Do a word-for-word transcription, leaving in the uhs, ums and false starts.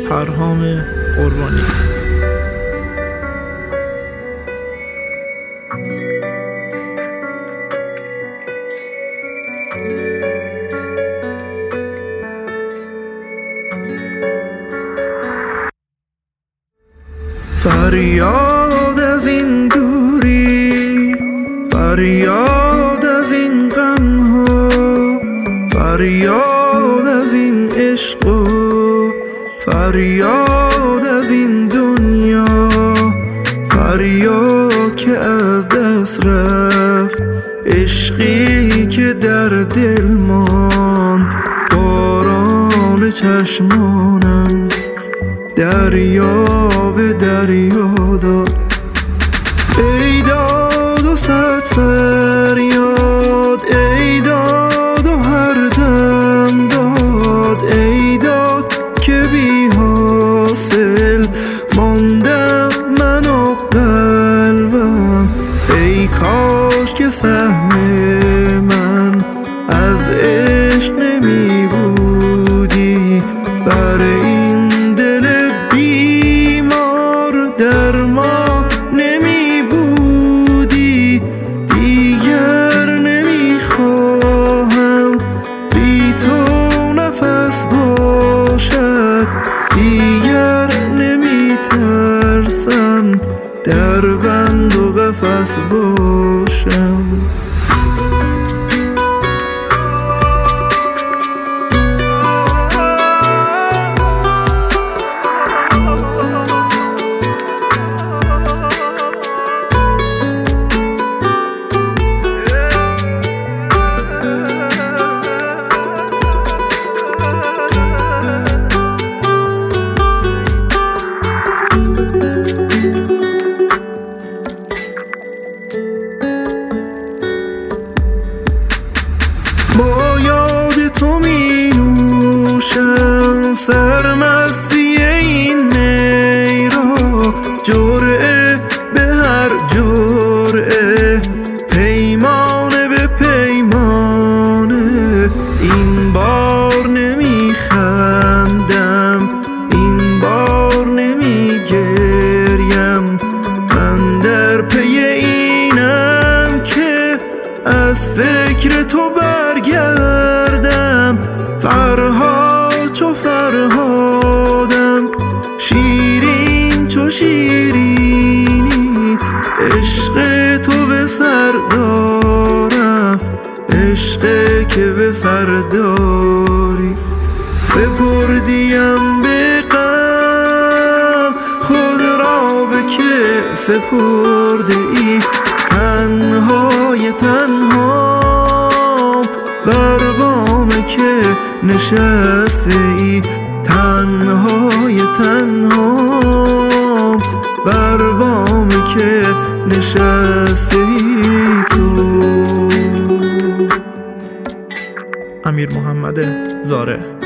پرهام قربانی. فریاد از این دوری، فریاد از این غم ها، فریاد از این عشق و فریاد از این دنیا، فریاد که از دست رفت، عشقی که در دل ماند، باران چشمانم دریا به دریا داد. ای داد و صد فریاد، ای داد و هر دم داد، ای داد که بی حاصل ماندم من و قلبم. ای کاش که سهم من از عشق نمی بودی، بر این دل بیمار درمان نمی بودی. دیگر نمی خواهم بی تو نفس باشد، دیگر نمی ترسم در بند و قفس باشم. با یاد تو می نوشم سرمستی این می را، جرعه به هر جرعه، پیمانه به پیمانه. این بار نمی خندم، این بار نمی گریم، من در پی اینم که از فکر تو برگردم. فرهاد چو فرهادم، شیرین چو شیرینی، عشق تو به سر دارم، عشق که به سر داری. سپردیم به غم خود را به که سپرده ای، تنهای تنها بر بام که نشسته ای، تنهای تنها بر بام که نشسته ای تو. امیر محمد زاره.